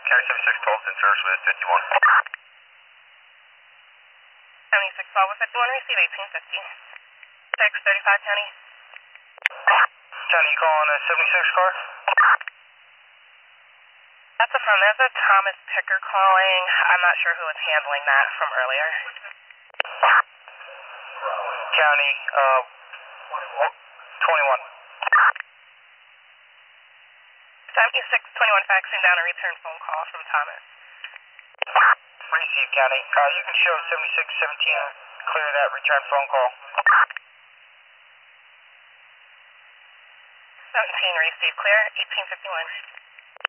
County 76 Colton, service with 51. County 6 Paul with 51, receive 1850. 635 County. County, you calling a 76 car? That's a phone. There's a Thomas Picker calling. I'm not sure who was handling that from earlier. County, 21. 7621 faxing down a return phone call from Thomas. Receive, County. You can show 7617, clear that return phone call. 17 receive, clear, 1851.